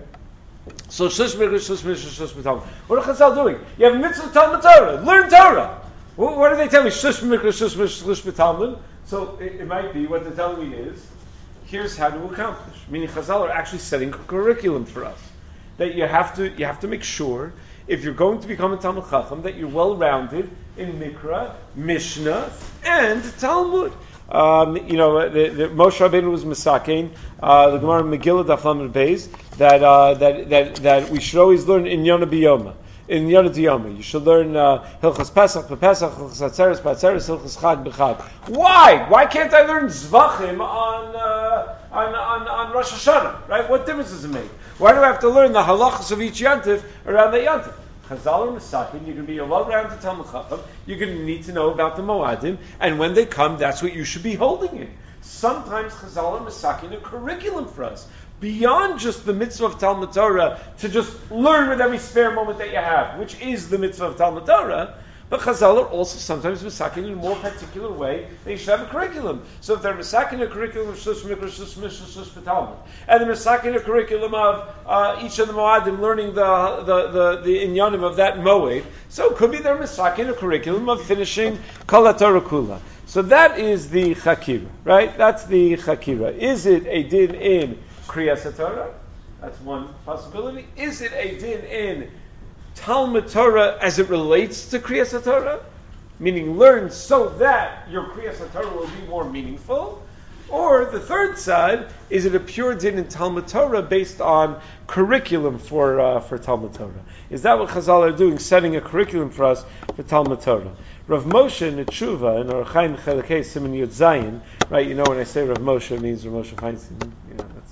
So Shlish Mikra, Shlish Mishnah, Shlish Talmud. What are Chazal doing? You have a mitzvah Talmud Torah. Learn Torah. What, what do they tell me? Shlish Mikra, Shlish Mishnah, Shlish Talmud. So it, it might be what they're telling me is, here's how to accomplish. Meaning Chazal are actually setting a curriculum for us. That you have to you have to make sure, if you're going to become a Talmud Chacham, that you're well-rounded in Mikra, Mishnah, and Talmud. Um, you know, the, the Moshe Rabbeinu was Masakein, uh, the Gemara Megillah Daf Lamed Beis, that, uh, that, that, that we should always learn in Yonah B'Yoma, in Yonah D'Yoma. You should learn, uh, Hilchas Pesach B'Pesach, Hilchas Atzeres B'Atzeres, Hilchas Chag B'Chag. Why? Why can't I learn Zvachim on, uh, on, on, on Rosh Hashanah, right? What difference does it make? Why do I have to learn the halachas of each Yantif around the Yantif? Chazal or Masakin, you're going to be a well-rounded Talmud Chacham. You're going to need to know about the Moadim, and when they come, that's what you should be holding in. Sometimes Chazal or Masakin are curriculum for us, beyond just the mitzvah of Talmud Torah, to just learn with every spare moment that you have, which is the mitzvah of Talmud Torah. But Chazal are also sometimes Masakin in a more particular way. They should have a curriculum. So if they're Masakin a curriculum of Shlish Mikra, Shlish Mishnah, Shlish Talmud, and they're Masakin a curriculum of uh, each of the Moadim learning the the the, the inyanim of that Moed, so it could be they're Masakin a curriculum of finishing Kol HaTorah Kula. So that is the Chakira, right? That's the Chakira. Is it a din in Kriyas HaTorah? That's one possibility. Is it a din in Talmud Torah as it relates to Kriyas HaTorah? Meaning learn so that your Kriyas HaTorah will be more meaningful? Or the third side, is it a pure din in Talmud Torah based on curriculum for uh, for Talmud Torah? Is that what Chazal are doing, setting a curriculum for us for Talmud Torah? Rav Moshe in the Tshuva, in Orach Chaim Chelekei Siman Yud Zayin, right, you know when I say Rav Moshe, it means Rav Moshe Feinstein. You know, that's,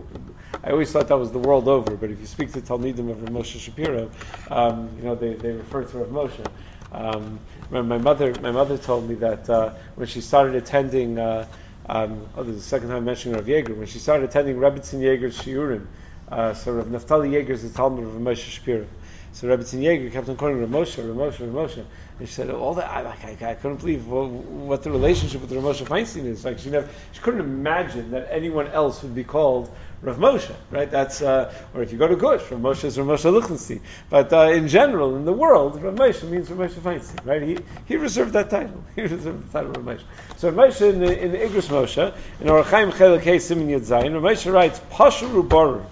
I always thought that was the world over, but if you speak to Talmidim of Rav Moshe Shapiro, um, you know, they, they refer to Rav Moshe. Um, my mother my mother told me that uh, when she started attending, uh, um, oh, this is the second time mentioning Rav Yeager, when she started attending Rebbetzin Yeager's Shiurim, uh, so Rav Naftali Yeager is the Talmud of Rav Moshe Shapiro. So Rebbetzin Yeager kept on calling Rav Moshe, Rav Moshe, Rav Moshe. And she said, all that, I, like, I, I couldn't believe what, what the relationship with Rav Moshe Feinstein is. Like, she never, she couldn't imagine that anyone else would be called Rav Moshe, right? That's, uh, or if you go to Gush, Rav Moshe is Rav Moshe Lichtenstein. But uh, in general, in the world, Rav Moshe means Rav Moshe Feinstein, right? He he reserved that title. He reserved the title of Rav Moshe. So Rav Moshe in the, in the Igros Moshe, in Orach Chaim Chelekei Siman Yud Zayin, Rav Moshe writes, Pasharu Baru.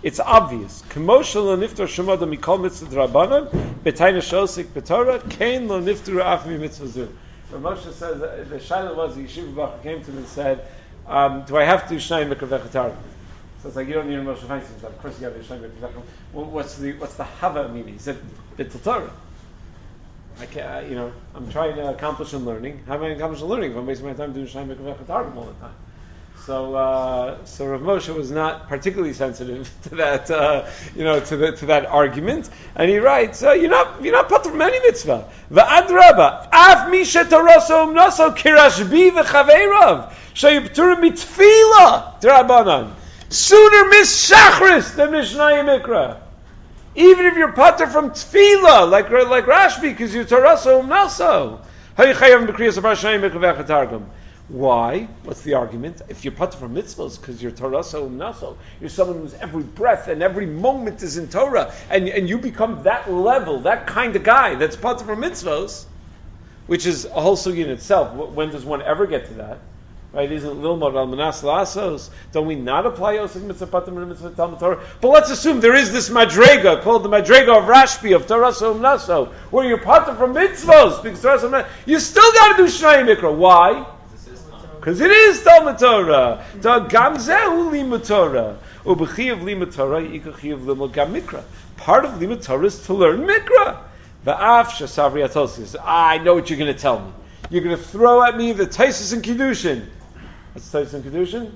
It's obvious. K'moshel lo niftar shemoda mikol mitzvah d'Rabbanan, b'tayna shosik b'Torah, kain lo niftar af mitzvah zu. Rav Moshe says that the shaila was the yeshiva bacher came to him and said, um, "Do I have to do shnai mikra v'chatar?" So it's like you don't need a Moshe Feinstein. Of course, you have to do shnai mikra v'chatar. Well, what's the what's the hava meaning? He said, "B'tel Torah." I can't, you know, I'm trying to accomplish in learning. How am I accomplishing learning if I'm wasting my time doing shnai mikra v'chatar all the time? So, uh, so Rav Moshe was not particularly sensitive to that, uh, you know, to the, to that argument, and he writes, uh, "You're not, you're not patur from any mitzvah. Va'adraba, af mi shetaraso umnaso kirashbi v'chaveirav sheyipturim mitfila d'Rabbanan. Sooner miss shachris than mishnayim mikra. Even if you're patur from tefillah, like like Rashbi, because you're taraso umnaso. Hayichayim b'kriyas abashnayim mikra v'chatargum." Why? What's the argument? If you're patur from mitzvos, because you're Torah so umnaso, you're someone whose every breath and every moment is in Torah, and, and you become that level, that kind of guy that's patur from mitzvos, which is a whole sugi in itself. When does one ever get to that? Right? Isn't lilmod al manas lasos? Don't we not apply yosef mitzvah patur from mitzvah Talmud Torah? But let's assume there is this madrega called the madrega of Rashbi of Torah so umnaso, where you're patur from mitzvos because Torah so umnaso. You still got to do shnai mikra. Why? Because it is Talmud Torah. Gamzehu limud Torah. Ubechiyav limud Torah, yikachiyav limud gam mikra. Part of limud Torah is to learn mikra. Va'af shasavri atolsis. I know what you're going to tell me. You're going to throw at me the Taisus and Kiddushin. What's Taisus and Kiddushin?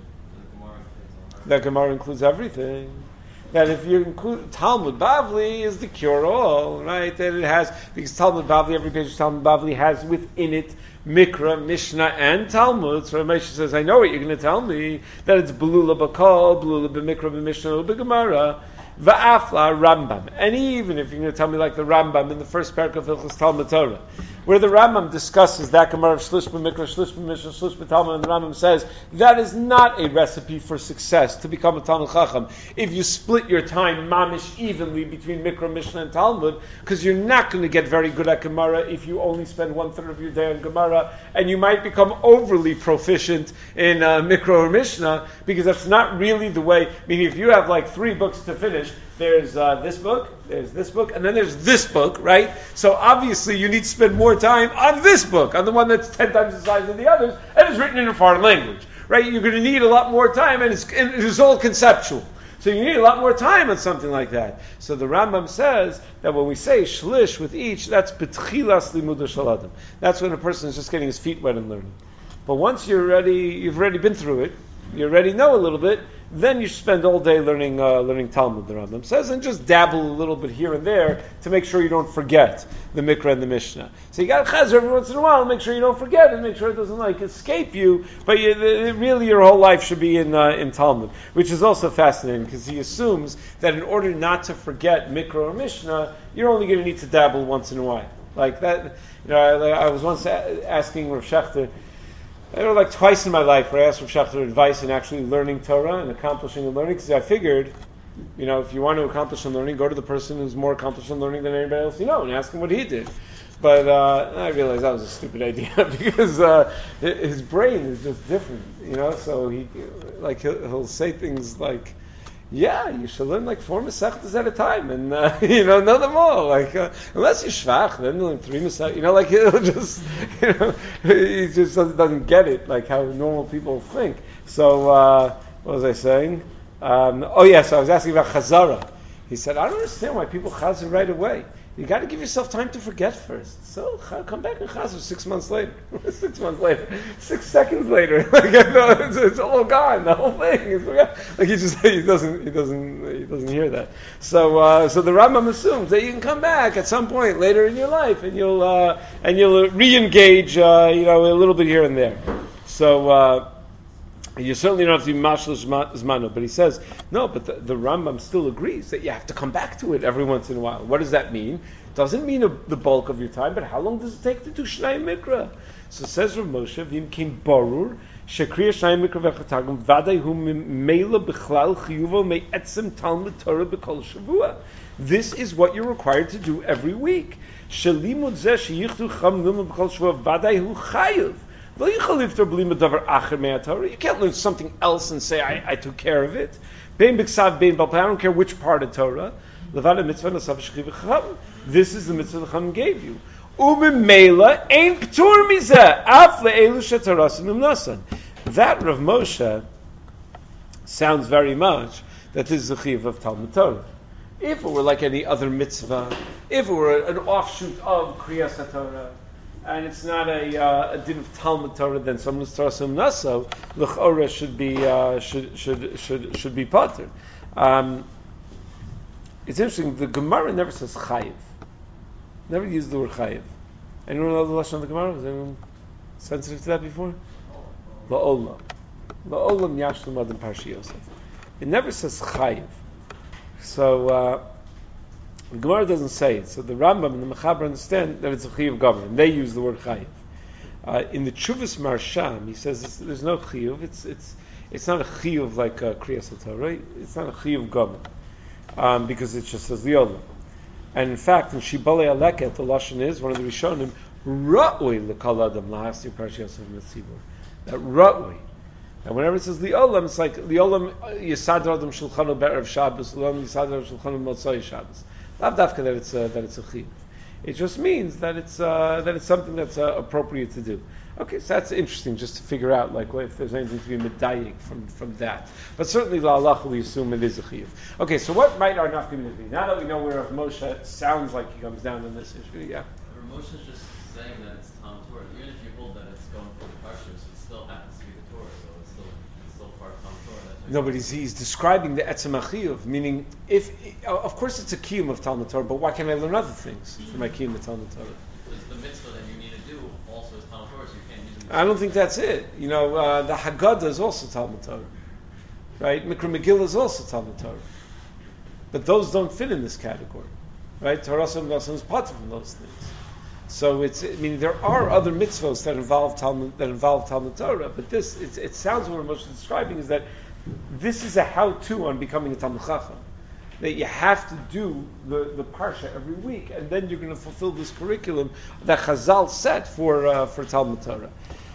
That Gemara includes everything. That if you include Talmud Bavli is the cure-all, right? That it has, because Talmud Bavli, every page of Talmud Bavli has within it Mikra, Mishnah, and Talmud. So Ramesh says, I know what you're going to tell me, that it's Belula Bakal, Belula B'Mikra, B'Mishnah, B'Gemara, Va'afla Rambam. And even if you're going to tell me like the Rambam in the first parak of Hilchos Talmud Torah, where the Rambam discusses that Gemara of Shlish B'Mikra, Shlish B'Mishnah, Shlish B'Talmud, and the Rambam says, that is not a recipe for success to become a Talmud Chacham. If you split your time mamish evenly between Mikra, Mishnah, and Talmud, because you're not going to get very good at Gemara if you only spend one third of your day on Gemara, and you might become overly proficient in uh, Mikra or Mishnah, because that's not really the way. Meaning, if you have like three books to finish, there's uh, this book, there's this book, and then there's this book, right? So obviously you need to spend more time on this book, on the one that's ten times the size of the others, and it's written in a foreign language, right? You're going to need a lot more time, and it's, and it's all conceptual. So you need a lot more time on something like that. So the Rambam says that when we say shlish with each, that's betchilas limud shaladim. That's when a person is just getting his feet wet and learning. But once you're ready, you've already been through it, you already know a little bit, then you spend all day learning uh, learning Talmud, the Rambam says, and just dabble a little bit here and there to make sure you don't forget the Mikra and the Mishnah. So you got to chazer every once in a while, make sure you don't forget and make sure it doesn't like escape you. But you, the, really, your whole life should be in uh, in Talmud, which is also fascinating because he assumes that in order not to forget Mikra or Mishnah, you're only going to need to dabble once in a while, like that. You know, I, I was once a- asking Rav Shechter. I don't know, like twice in my life where I asked Rav Shechter advice in actually learning Torah and accomplishing and learning, because I figured, you know, if you want to accomplish in learning, go to the person who's more accomplished in learning than anybody else you know and ask him what he did. But uh, I realized that was a stupid idea because uh, his brain is just different, you know, so he, like, he'll, he'll say things like, yeah, you should learn like four Masechtas at a time, and uh, you know, know them all. Like, uh, unless you're shvach, then learn three Masechtas. You know, like he'll just, you know, he just doesn't, doesn't get it, like how normal people think. So, uh, what was I saying? Um, oh yes, yeah, so I was asking about Chazara. He said, I don't understand why people chazer right away. You got to give yourself time to forget first. So come back and chazer six months later, six months later, six seconds later. Like, you know, it's, it's all gone. The whole thing is forgot. Like he just he doesn't he doesn't he doesn't hear that. So uh, so the Rambam assumes that you can come back at some point later in your life and you'll uh, and you'll re-engage uh, you know a little bit here and there. So. Uh, You certainly don't have to be mashlish zmanu, but he says no. But the, the Rambam still agrees that you have to come back to it every once in a while. What does that mean? It doesn't mean a, the bulk of your time, but how long does it take to do Shnai Mikra? So says Rav Moshe, v'im kim barur shekriya Shnai Mikra v'chatagim vaday hu meila b'chlal chiyuvo me'etzem Talmud Torah b'kol shavua. This is what you're required to do every week. Shelimud zeh sheyichdu cham lilmud b'kol shavua vaday hu chayiv. You can't learn something else and say, I, I took care of it. I don't care which part of Torah. This is the mitzvah the Chacham gave you. That Rav Moshe sounds very much that this is the chiyuv of Talmud Torah. If it were like any other mitzvah, if it were an offshoot of Kriyas HaTorah, and it's not a, uh, a din of Talmud Torah, then someone's Torah Naso, l'chora should be uh, should should should should be pater. Um, it's interesting. The Gemara never says chayiv. Never used the word chayiv. Anyone know the lashon of the Gemara? Was anyone sensitive to that before? La'olam. La'olam yashlim adam parshi Yosef. It never says chayiv. So uh, the Gemara doesn't say it. So the Rambam and the Mechaber understand that it's a chiyuv government. They use the word chayiv. Uh, in the Chuvas Marsham, he says it's, there's no chiyuv. It's it's it's not a chiyuv like uh, Kriyas HaTorah, right? It's not a chiyuv government um, because it just says liolam. And in fact, in Shibalei Aleket, the lashon is one of the Rishonim ra'ui l'kol adam lahasti parshi Yosef mitzibur. That ra'ui. And whenever it says liolam, it's like liolam yisadar adam shulchanu be'erev Shabbos, liolam yisadar adam shulchanu motzai Shabbos. Lav dafka that it's uh, that it's a chiyuv. It just means that it's uh, that it's something that's uh, appropriate to do. Okay, so that's interesting, just to figure out like if there's anything to be medayik from, from that. But certainly la'alacha we assume it is a chiyuv. Okay, so what might our nafkamina be? Now that we know where Rav Moshe sounds like he comes down on this issue, yeah. Rav Moshe is just saying that it's Talmud Torah. Even if you hold that it's going for the parshas, it still happens to be the Torah, so it's still it's still part of Talmud Torah. That's no, but he's, he's describing the etzem chiyuv, meaning if of course it's a kiyum of Talmud Torah, but why can't I learn other things for my kiyum of Talmud Torah? Because the mitzvah that you need to do also is Talmud Torah, so you can't use it. I don't think that's it. You know, uh, the Haggadah is also Talmud Torah, right? Mikra Megillah is also Talmud Torah, but those don't fit in this category, right? Torah Nasan is part of those things. So it's, I mean, there are other mitzvahs that involve Talmud that involve Talmud Torah, but this, it's, it sounds what Moshe is describing is that this is a how-to on becoming a Talmud Chacham. That you have to do the, the parsha every week, and then you're going to fulfill this curriculum that Chazal set for uh, for Talmud Torah.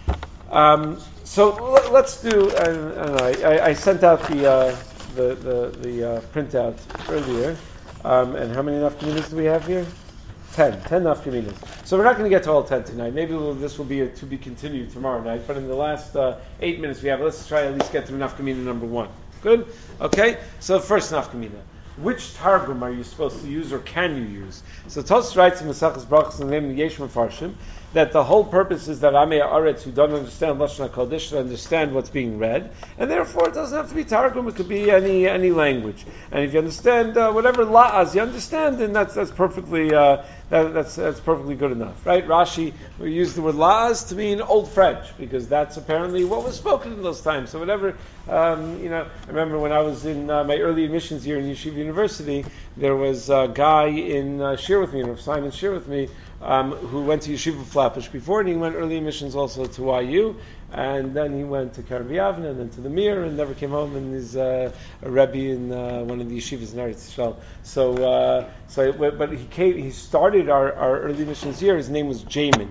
Um, so l- let's do. Uh, I, I sent out the uh, the the, the uh, printout earlier, um, and how many nafkaminas do we have here? Ten. Ten nafkaminas. So we're not going to get to all ten tonight. Maybe we'll, this will be a, to be continued tomorrow night. But in the last uh, eight minutes we have, let's try at least get through nafkamina number one. Good. Okay. So first nafkamina. Which targum are you supposed to use, or can you use? So Tos writes in Maseches Brachos in the name of Yesh Mefarshim that the whole purpose is that Amei Haaretz who don't understand Lashon HaKodesh should understand what's being read, and therefore it doesn't have to be targum; it could be any any language. And if you understand uh, whatever la'az you understand, then that's that's perfectly uh, that, that's that's perfectly good enough, right? Rashi we use the word la'az to mean Old French because that's apparently what was spoken in those times. So whatever um, you know, I remember when I was in uh, my early admissions year in Yeshiva University, there was a guy in uh, Shir with me, or Simon Shir with me, um, who went to Yeshiva Flatbush before, and he went early admissions also to Y U, and then he went to Karen V'Yavne, and then to the Mir, and never came home, and he's uh, a Rebbe in uh, one of the yeshivas in Eretz Yisrael. So, uh, so, it, but he came, he started our, our early admissions year. His name was Jamin,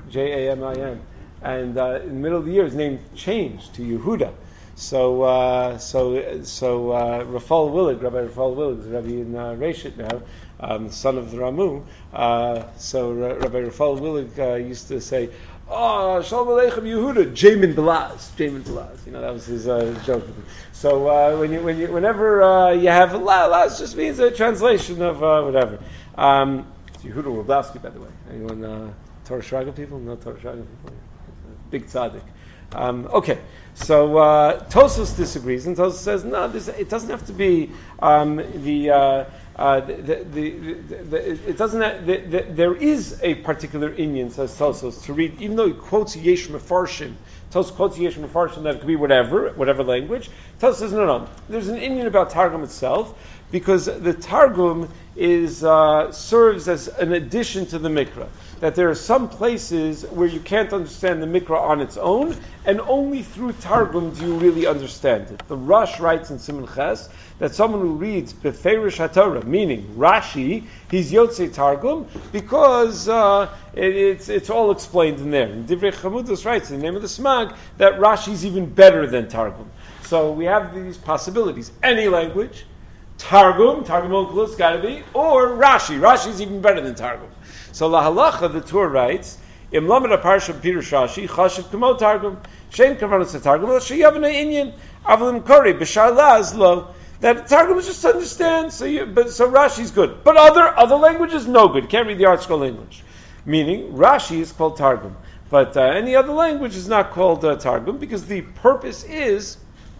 J A M I N, and uh, in the middle of the year, his name changed to Yehuda. So, uh, so, so uh, Rafal Willig, Rabbi Rafal Willig, is a Rebbe in uh, Reshit now, um, son of the Ramu. Uh, so, uh, Rabbi Rafal Willig uh, used to say, "Oh, Shalom Aleichem Yehuda, Jamin Belaz, Jamin Belaz." You know, that was his uh, joke. So, uh, when you, when you, whenever uh, you have Laz, just means a translation of uh, whatever. Um, it's Yehuda Roblowski, by the way. Anyone uh, Torah Shraga people? No Torah Shraga people. Big tzaddik. Um, okay, so uh, Tosfos disagrees, and Tosfos says no. This, it doesn't have to be um, the, uh, uh, the, the, the, the. It doesn't. Have, the, the, there is a particular inyan, says Tosfos, to read, even though he quotes Yesh Mefarshim. Tosfos quotes Yesh Mefarshim that it could be whatever, whatever language. Tosfos says no, no. There's an inyan about Targum itself because the Targum is uh, serves as an addition to the Mikra. That there are some places where you can't understand the Mikra on its own, and only through Targum do you really understand it. The Rosh writes in Siman Ches that someone who reads Beferish HaTorah, Torah. Meaning, Rashi, he's Yotzei Targum because uh, it, it's it's all explained in there. And Divrei Chamudus writes in the name of the Smag that Rashi's even better than Targum. So we have these possibilities. Any language, Targum, Targum Onkelos, gotta be, or Rashi. Rashi's even better than Targum. So La Halacha, the Torah writes, Im lamed a parsha Pirush Rashi, chashiv kamo Targum, shein kavanas Targum, el sheyavna inyan, avalim kori, b'shar laz lo. That Targum is just to understand, so you, but so Rashi's good. But other other languages, no good. Can't read the ArtScroll English. Meaning, Rashi is called Targum. But uh, any other language is not called uh, Targum, because the purpose is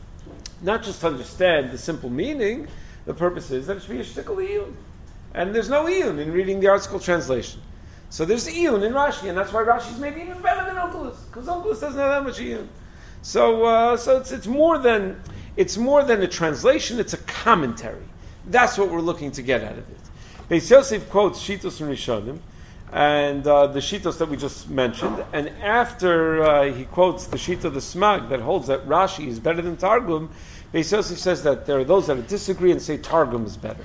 not just to understand the simple meaning, the purpose is that it should be a shtickle iyun. And there's no iyun in reading the ArtScroll translation. So there's iyun in Rashi, and that's why Rashi's maybe even better than Onkelos, because Onkelos doesn't have that much iyun. So, uh, so it's it's more than it's more than a translation; it's a commentary. That's what we're looking to get out of it. Beis Yosef quotes Shitos and Rishonim, and uh, the Shitos that we just mentioned, and after uh, he quotes the Shita of the Smag that holds that Rashi is better than Targum, Beis Yosef says that there are those that disagree and say Targum is better,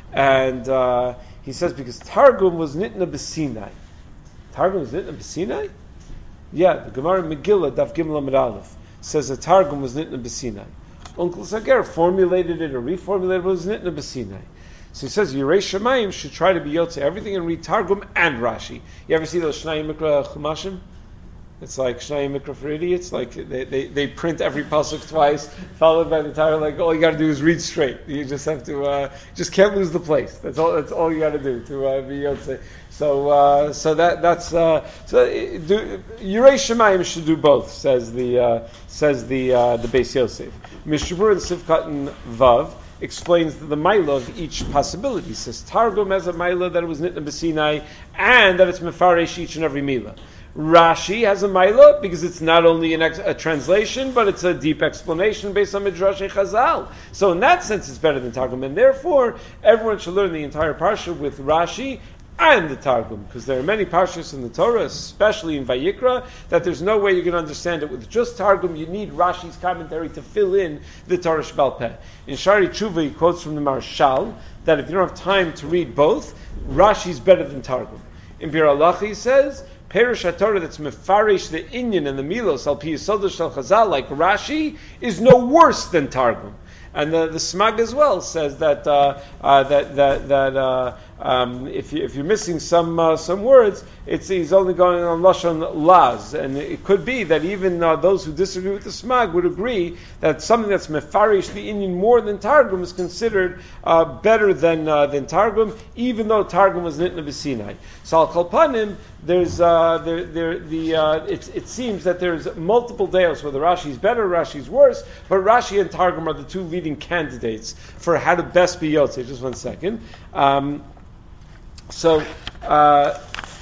and uh, he says because Targum was nitna b'Sinai. Targum was nitna b'Sinai? Yeah, the Gemara Megillah, Daf Gimel Amud Aleph, says that Targum was nitna b'Sinai. Onkelos Hager formulated it or reformulated it, but it was nitna b'Sinai. So he says Yirei Shamayim should try to be Yotze everything and read Targum and Rashi. You ever see those Shnai Mikra Chumashim? It's like Shnai Mikra for idiots. Like they, they, they print every pasuk twice, followed by the title. Like all you got to do is read straight. You just have to, uh, just can't lose the place. That's all. That's all you got to do to uh, be Yotze. So, uh, so that that's uh, so. Do, Yirei Shamayim should do both. Says the uh, says the uh, the Beis Yosef. Mishabur and Sivkat and Vav explains the Maila of each possibility. He says Targum has a Maila that it was Nitna B'Sinai and that it's Mefaresh each and every Mila. Rashi has a Maila because it's not only an ex- a translation, but it's a deep explanation based on Midrash Chazal. So in that sense, it's better than Targum, and therefore everyone should learn the entire parsha with Rashi and the Targum, because there are many parshas in the Torah, especially in Vayikra, that there's no way you can understand it with just Targum. You need Rashi's commentary to fill in the Torah Shebal Peh. In Shari Tshuva, he quotes from the Marshal that if you don't have time to read both, Rashi's better than Targum. In Bir Halacha, he says, Perush HaTorah that's mefarish the inyan and the milos al pi yisod shel Chazal like Rashi is no worse than Targum. And the, the Smag as well says that uh, uh, that that that uh, um, if you, if you're missing some uh, some words, it's he's only going on lashon laz, and it could be that even uh, those who disagree with the Smag would agree that something that's mefarish the Indian more than Targum is considered uh, better than uh, than Targum, even though Targum was nitna b'Sinai. So al kol panim, there's uh, there there the uh, it it seems that there's multiple deos whether Rashi's better, Rashi's worse, but Rashi and Targum are the two leading candidates for how to best be Yotzei. Just one second. Um, so, uh,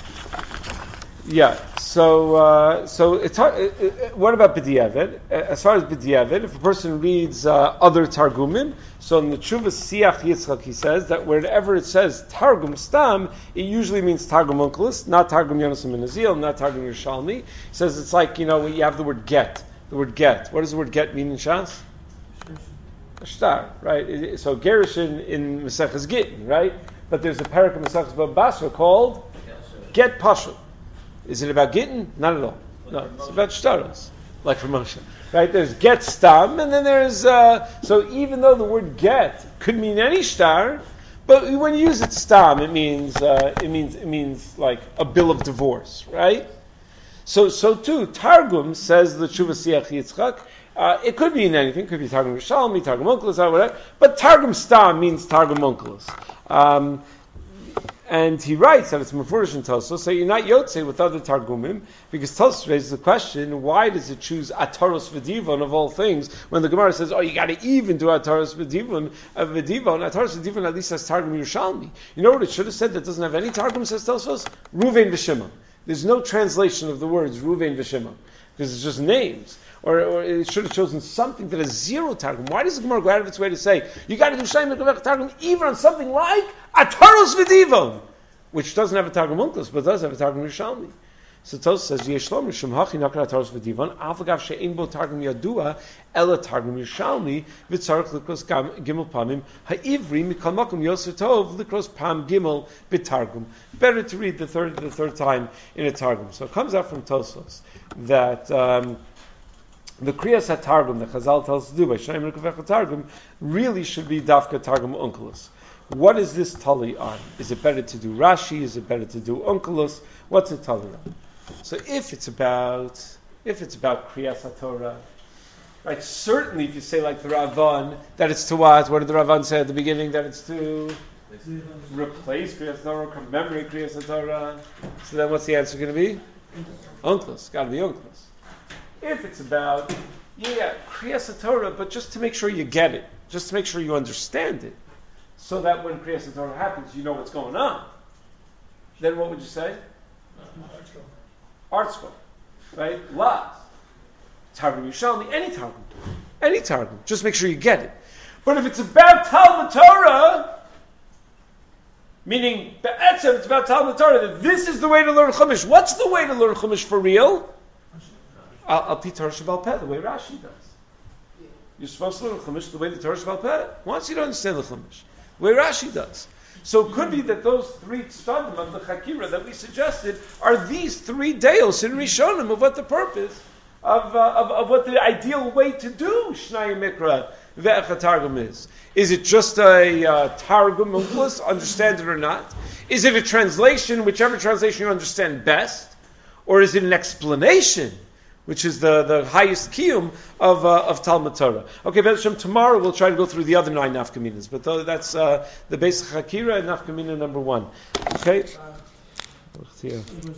yeah. So, uh, so it's hard, it, it, what about B'diavad? As far as B'diavad, if a person reads uh, other Targumim, so in the Tshuva Siach Yitzchak, he says that wherever it says Targum Stam, it usually means Targum Onkelos, not Targum Yonasan ben Azil, not Targum Yerushalmi. He says it's like, you know, when you have the word get. The word get. What does the word get mean in Shas? A star, right? So Gerushin in Maseches Gittin, right? But there's a parak in Maseches Bava Basra called Get Pashut. Is it about Gittin? Not at all. No, it's about shtaros, like for Moshe, right? There's Get Stam, and then there's uh, so even though the word Get could mean any star, but when you use it Stam, it means uh, it means it means like a bill of divorce, right? So so too Targum says the Tshuva Siach Yitzchak. Uh, it could mean anything. It could be Targum Yerushalmi, Targum Onkelos, or whatever. But Targum Stam means Targum Onkelos. Um, and he writes that it's Mefurish in Tosfos, so you're not Yotzei with other Targumim, because Tosfos raises the question, why does it choose Ataros V'Divon of all things, when the Gemara says, oh, you got to even do Ataros V'Divon, uh, V'Divon, Ataros V'Divon at least has Targum Yerushalmi. You know what it should have said that doesn't have any Targum, says Tosfos? Ruvain V'Shimon. There's no translation of the words Ruvain V'Shimon, because it's just names. Or, or it should have chosen something that has zero Targum. Why does the Gemara go out of its way to say, you got to do Shem Mekavech Targum even on something like Ataros V'Divon, which doesn't have a Targum Onkelos, but does have a Targum Yerushalmi? So Tos says, Yeshlom Rishum Hachi Nakra Taros V'Divan, Avagav She'en Bo Targum Yadua, Ela Targum Yerushalmi, V'Tzarech Likros Gimel Pamim, Ha'ivri Mikal Makom Yosef Tov, Likros Pam Gimel B'Targum. Better to read the third the third time in a Targum. So it comes out from Tosos that um, the Kriyas HaTargum, the Chazal tells us to do by Shnayim Rukavech Targum, really should be Dafka Targum Unkelus. What is this tali on? Is it better to do Rashi? Is it better to do Unkelus? What's it tali on? So if it's about if it's about Kriyas HaTorah, right? Certainly, if you say like the Ravan that it's to what? What did the Ravan say at the beginning? That it's to replace Kriyas HaTorah, commemorate Kriyas HaTorah. So then, what's the answer going to be? Unkelus. Got to be Unkelus. If it's about yeah Kriyas HaTorah, but just to make sure you get it, just to make sure you understand it, so that when Kriyas HaTorah happens, you know what's going on. Then what would you say? Art school, right? Laz, Targum Yerushalmi, any Targum, any Targum. Just make sure you get it. But if it's about Talmud Torah, meaning be'etzem, it's about Talmud Torah, that this is the way to learn Chumash. What's the way to learn Chumash for real? Al pi Torah Shebal Peh, the way Rashi does. You're supposed to learn Chumash the way the Torah Shebal Peh. Once you don't understand the Chumash, the way Rashi does. So it could be that those three tzadim of the Chakira that we suggested are these three deos in Rishonim of what the purpose of, uh, of, of what the ideal way to do Shnayim Mikra Ve'echa Targum is. Is it just a uh, Targum Unkelus, understand it or not? Is it a translation, whichever translation you understand best? Or is it an explanation, which is the, the highest kiyum of uh, of Talmud Torah? Okay, Hashem, tomorrow we'll try to go through the other nine nafkaminas, but th- that's uh, the basic Hakira and nafkamina number one. Okay.